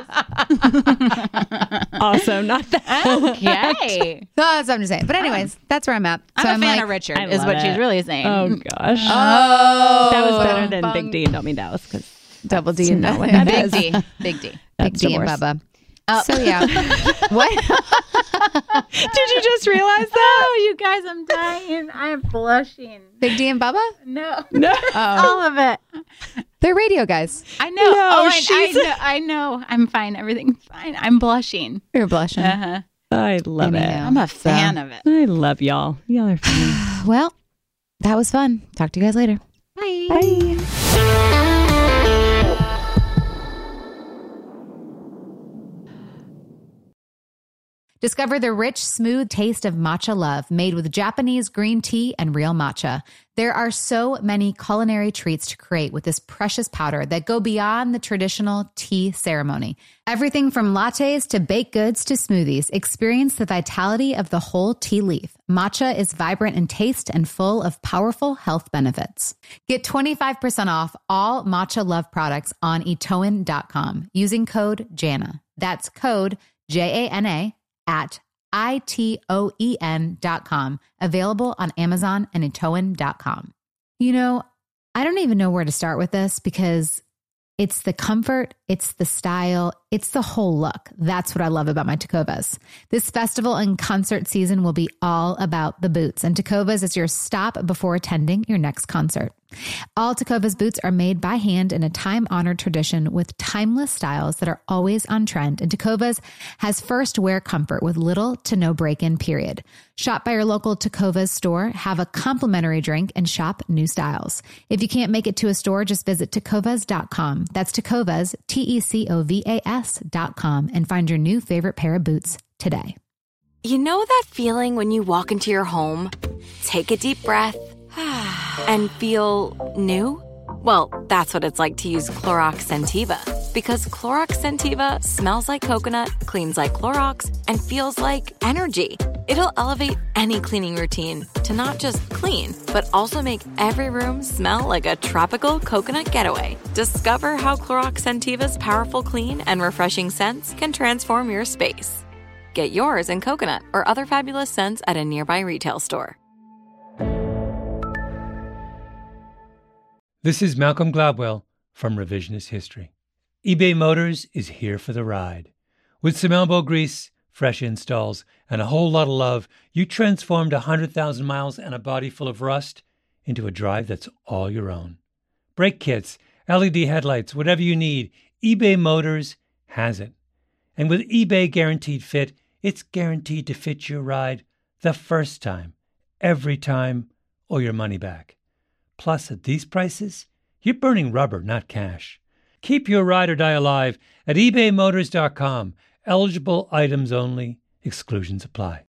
Also, not that. Okay. So that's what I'm just saying. But anyways, that's where I'm at. I'm So a fan like, of Richard, I is love what she's it. really saying. Oh gosh. Oh, That was better than bung. Big D and Don't Mean Dallas because Double D and not what that that Big is. D. Big D. Big That's D and divorce. Bubba. Oh. So yeah, what? Did you just realize that? Oh, you guys, I'm dying. I am blushing. Big D and Bubba? No. No. Oh, All of it. they're radio guys. I know. No, oh, I, I she's- know. I know. I'm fine. Everything's fine. I'm blushing. You're blushing. Uh-huh. I love Anyhow. I'm a So- fan of it. it. I love y'all. Y'all are fun. Well, that was fun. Talk to you guys later. Bye. Bye. Discover the rich, smooth taste of matcha love made with Japanese green tea and real matcha. There are so many culinary treats to create with this precious powder that go beyond the traditional tea ceremony. Everything from lattes to baked goods to smoothies, experience the vitality of the whole tea leaf. Matcha is vibrant in taste and full of powerful health benefits. Get twenty-five percent off all Matcha Love products on etoin dot com using code JANA. That's code J A N A at I T O E N dot com, available on Amazon and etoin dot com. You know, I don't even know where to start with this because it's the comfort, it's the style, it's the whole look. That's what I love about my Tecovas. This festival and concert season will be all about the boots, and Tecovas is your stop before attending your next concert. All Tecovas boots are made by hand in a time-honored tradition with timeless styles that are always on trend, and Tecovas has first wear comfort with little to no break-in period. Shop by your local Tecovas store, have a complimentary drink, and shop new styles. If you can't make it to a store, just visit tecovas dot com. That's Tecovas, T E C O V A S dot com, and find your new favorite pair of boots today. You know that feeling when you walk into your home, take a deep breath, and feel new? Well, that's what it's like to use Clorox Scentiva. Because Clorox Scentiva smells like coconut, cleans like Clorox, and feels like energy. It'll elevate any cleaning routine to not just clean, but also make every room smell like a tropical coconut getaway. Discover how Clorox Scentiva's powerful clean and refreshing scents can transform your space. Get yours in coconut or other fabulous scents at a nearby retail store. This is Malcolm Gladwell from Revisionist History. eBay Motors is here for the ride. With some elbow grease, fresh installs, and a whole lot of love, you transformed one hundred thousand miles and a body full of rust into a drive that's all your own. Brake kits, L E D headlights, whatever you need, eBay Motors has it. And with eBay Guaranteed Fit, it's guaranteed to fit your ride the first time, every time, or your money back. Plus, at these prices, you're burning rubber, not cash. Keep your ride or die alive at ebay motors dot com. Eligible items only. Exclusions apply.